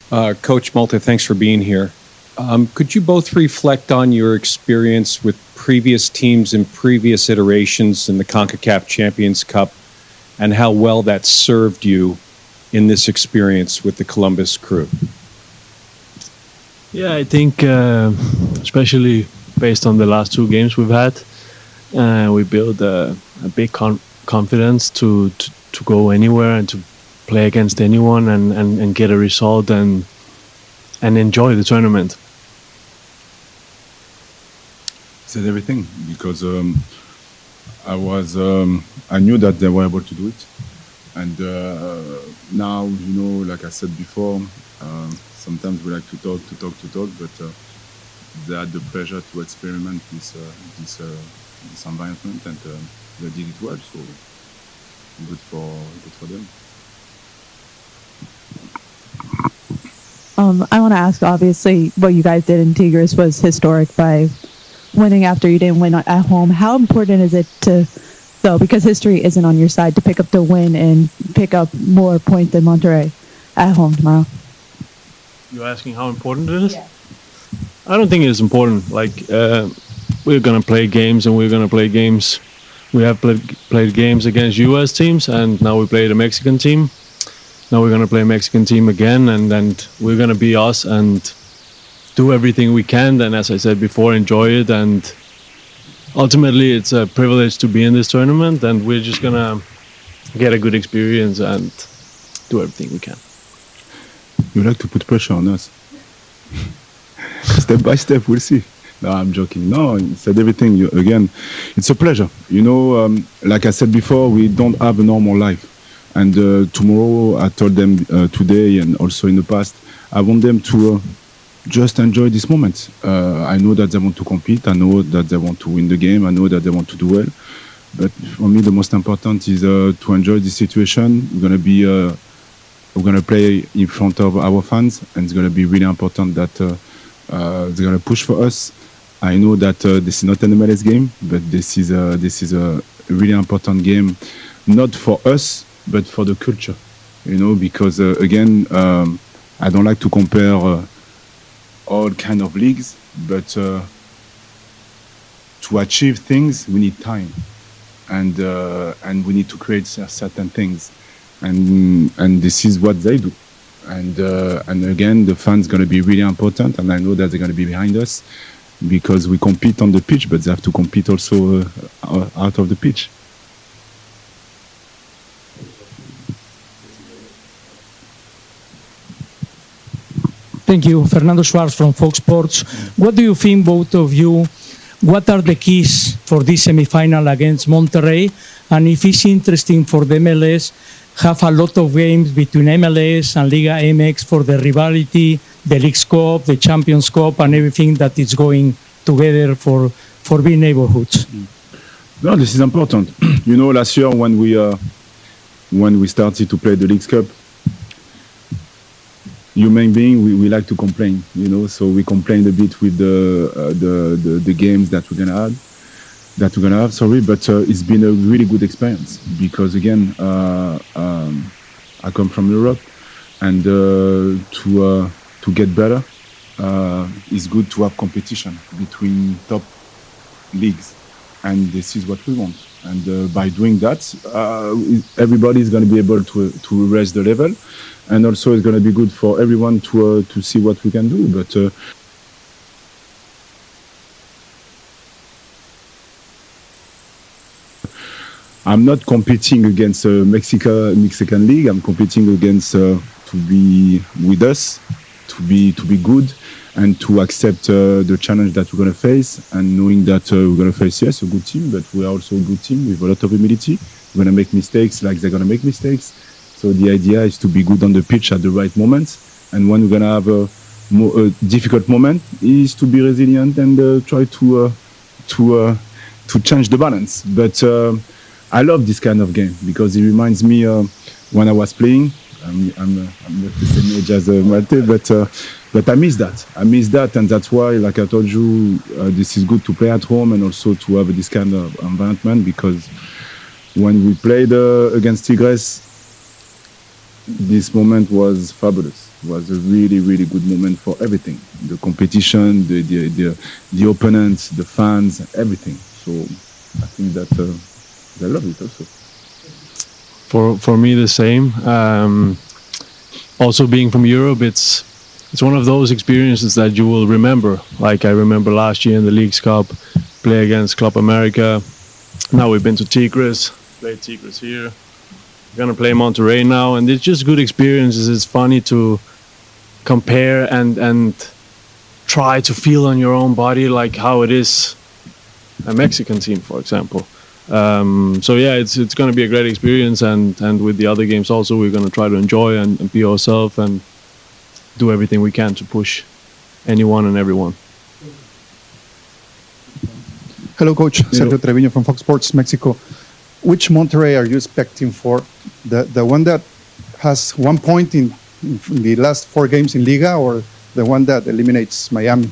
Coach Malta, thanks for being here. Could you both reflect on your experience with previous teams in previous iterations in the CONCACAF Champions Cup and how well that served you in this experience with the Columbus Crew? Yeah, I think especially based on the last two games we've had, we built a big confidence to go anywhere and to play against anyone and get a result and enjoy the tournament. Said everything because I knew that they were able to do it, and now like I said before, sometimes we like to talk, but they had the pleasure to experiment this environment, and they did it well. So good for them. I want to ask, obviously, what you guys did in Tigres was historic by winning after you didn't win at home. How important is it though, because history isn't on your side, to pick up the win and pick up more points than Monterrey at home tomorrow? You're asking how important it is? Yeah. I don't think it's important. Like, we're going to play games and we're going to play games. We have played games against U.S. teams, and now we play a Mexican team. Now we're going to play a Mexican team again, and we're going to be us and do everything we can. And as I said before, enjoy it. And ultimately, it's a privilege to be in this tournament, and we're just going to get a good experience and do everything we can. You like to put pressure on us. Step by step, we'll see. No, I'm joking. No, you said everything. Again, it's a pleasure. Like I said before, we don't have a normal life. And tomorrow, I told them today and also in the past, I want them to just enjoy this moment. I know that they want to compete. I know that they want to win the game. I know that they want to do well. But for me, the most important is to enjoy the situation. We're going to play in front of our fans, and it's going to be really important that they're going to push for us. I know that this is not an MLS game, but this is a really important game, not for us, but for the culture, because again, I don't like to compare all kind of leagues, but to achieve things, we need time, and we need to create certain things, and this is what they do, and again, the fans going to be really important, and I know that they're going to be behind us because we compete on the pitch, but they have to compete also out of the pitch. Thank you. Fernando Schwartz from Fox Sports. What do you think, both of you? What are the keys for this semi-final against Monterrey? And if it's interesting for the MLS, have a lot of games between MLS and Liga MX for the rivalry, the Leagues Cup, the Champions Cup, and everything that is going together for being neighborhoods. No, this is important. Last year when we started to play the Leagues Cup, human being, we like to complain, so we complained a bit with the games that we're gonna have. But it's been a really good experience because again, I come from Europe, and to get better, it's good to have competition between top leagues, and this is what we want. And by doing that, everybody is going to be able to raise the level, and also it's going to be good for everyone to see what we can do. But I'm not competing against Mexican league. I'm competing against to be with us, to be good, and to accept the challenge that we're going to face, and knowing that we're going to face, yes, a good team, but we're also a good team with a lot of humility. We're going to make mistakes like they're going to make mistakes. So the idea is to be good on the pitch at the right moments, and when we're going to have a difficult moment, is to be resilient and try to change the balance. But I love this kind of game because it reminds me when I was playing. I'm not the same age as Malte, but I miss that, and that's why, like I told you, this is good to play at home and also to have this kind of environment, because when we played against Tigres, this moment was fabulous. It was a really, really good moment for everything. The competition, the opponents, the fans, everything. So I think that they love it also. For me, the same. Also, being from Europe, it's one of those experiences that you will remember. Like I remember last year in the Leagues Cup, play against Club America. Now we've been to Tigres, played Tigres here. We're gonna play Monterrey now, and it's just good experiences. It's funny to compare and try to feel on your own body like how it is a Mexican team, for example. So yeah, it's going to be a great experience, and with the other games also, we're going to try to enjoy and be ourselves and do everything we can to push anyone and everyone. Hello, Coach. Sergio Treviño from Fox Sports Mexico. Which Monterrey are you expecting for? The one that has 1 point in the last 4 games in Liga, or the one that eliminates Miami?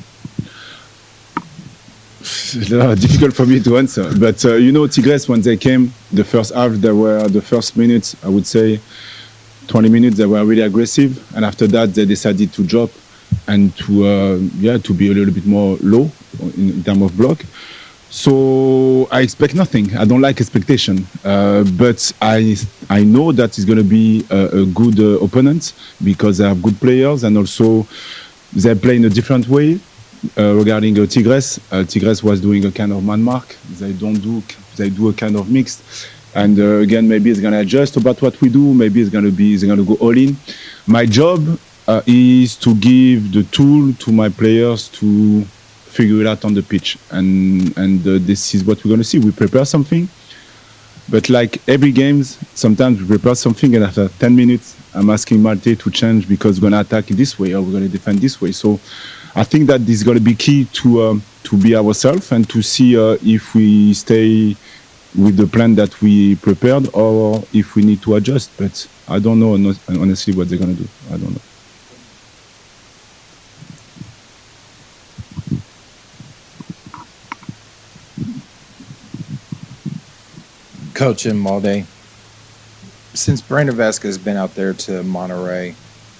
Difficult for me to answer, but Tigres, when they came, the first half, the first minutes, I would say 20 minutes, they were really aggressive, and after that they decided to drop and to be a little bit more low in terms of block. So I expect nothing. I don't like expectation, but I know that it's going to be a good opponent because they have good players, and also they play in a different way. Regarding Tigres, Tigres was doing a kind of man mark. They do a kind of mix, and again maybe it's gonna adjust about what we do. Maybe it's gonna go all in. My job is to give the tool to my players to figure it out on the pitch, and this is what we're gonna see. We prepare something, but like every games, sometimes we prepare something, and after 10 minutes, I'm asking Malte to change because we're gonna attack this way or we're gonna defend this way. So I think that this is going to be key to be ourselves and to see if we stay with the plan that we prepared or if we need to adjust. But I don't know honestly what they're going to do. I don't know. Coach in Malde, since Brandon Vasquez has been out there to Monterrey,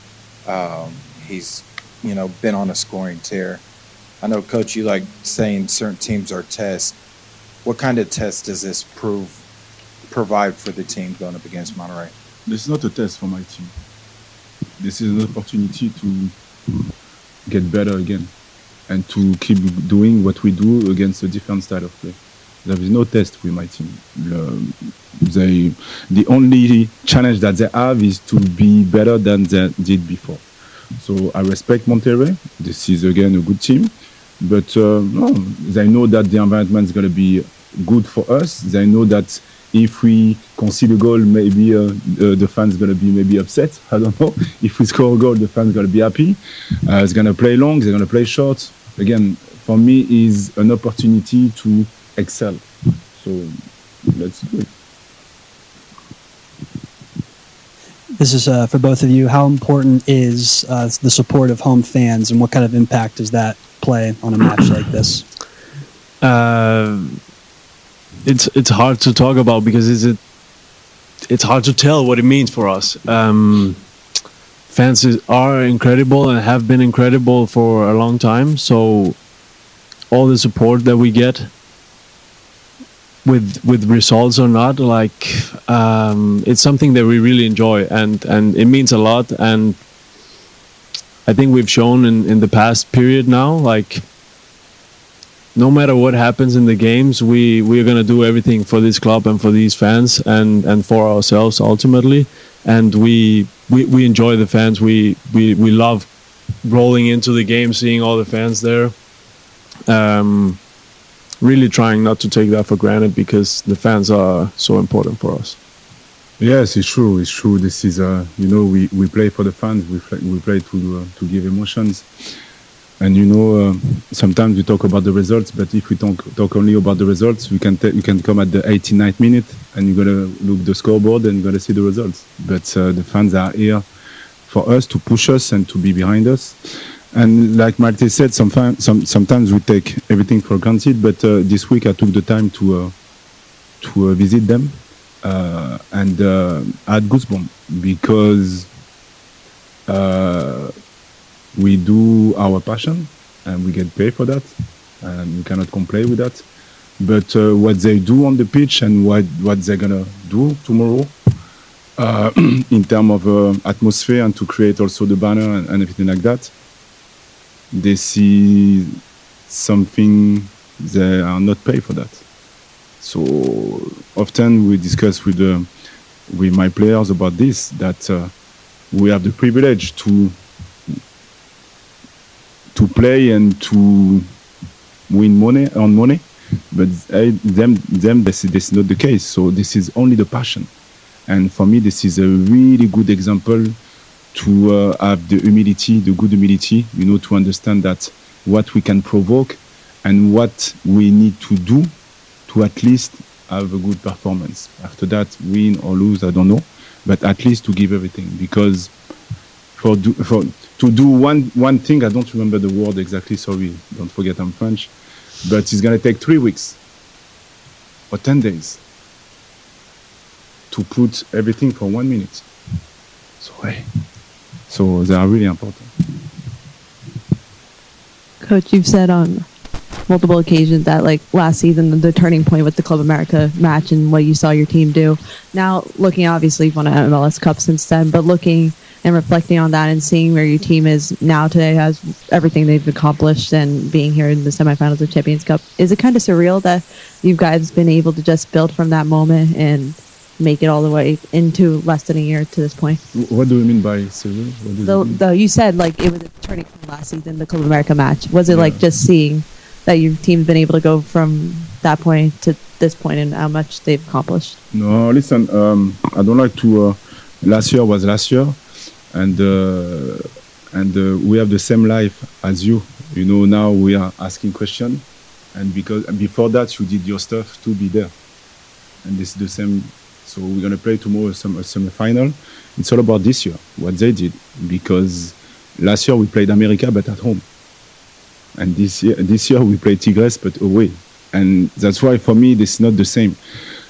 he's been on a scoring tear. I know, Coach, you like saying certain teams are tests. What kind of test does this provide for the team going up against Monterrey? This is not a test for my team. This is an opportunity to get better again and to keep doing what we do against a different style of play. There is no test with my team. The only challenge that they have is to be better than they did before. So I respect Monterrey. This is again a good team, but they know that the environment is going to be good for us. They know that if we concede a goal, maybe the fans are going to be maybe upset. I don't know. If we score a goal, the fans are going to be happy. It's going to play long. They're going to play short. Again, for me, is an opportunity to excel. So let's do it. This is for both of you. How important is the support of home fans, and what kind of impact does that play on a match like this? It's hard to talk about because it's hard to tell what it means for us. Fans are incredible and have been incredible for a long time. So all the support that we get, with results or not, it's something that we really enjoy, and it means a lot. And I think we've shown in the past period now, no matter what happens in the games, we're going to do everything for this club and for these fans and for ourselves ultimately. And we enjoy the fans. We love rolling into the game, seeing all the fans there. Really trying not to take that for granted because the fans are so important for us. Yes, it's true. It's true. This is we play for the fans. We play to give emotions, and sometimes we talk about the results. But if we talk only about the results, you can come at the 89th minute and you're gonna look the scoreboard and you're gonna see the results. But the fans are here for us to push us and to be behind us. And like Malte said, sometimes we take everything for granted. But this week I took the time to visit them and I had goosebumps because We do our passion, and we get paid for that, and we cannot complain with that. But what they do on the pitch and what they're gonna do tomorrow, in terms of atmosphere and to create also the banner and everything like that, they see something they are not paid for that. So often we discuss with my players about this, that we have the privilege to play and to win money, but them this is not the case. So this is only the passion, and for me this is a really good example to have the humility, the good humility, to understand that what we can provoke and what we need to do to at least have a good performance. After that, win or lose, I don't know, but at least to give everything. Because to do one thing, I don't remember the word exactly, sorry, don't forget I'm French, but it's going to take 3 weeks or 10 days to put everything for 1 minute. So they are really important. Coach, you've said on multiple occasions that like last season, the turning point with the Club America match and what you saw your team do. Now looking, obviously you've won an MLS Cup since then, but looking and reflecting on that and seeing where your team is now today, has everything they've accomplished and being here in the semifinals of Champions Cup, is it kind of surreal that you guys been able to just build from that moment and make it all the way into less than a year to this point? What do you mean by surreal? You said like it was a turning point last season, the Club America match. Was it like just seeing that your team's been able to go from that point to this point and how much they've accomplished? No, listen, I don't like to. Last year was last year, and we have the same life as you. Now we are asking questions, and because before that you did your stuff to be there, and this is the same. So we're gonna play tomorrow a semi-final. It's all about this year, what they did, because last year we played America but at home. And this year we play Tigres, but away. And that's why for me, this is not the same.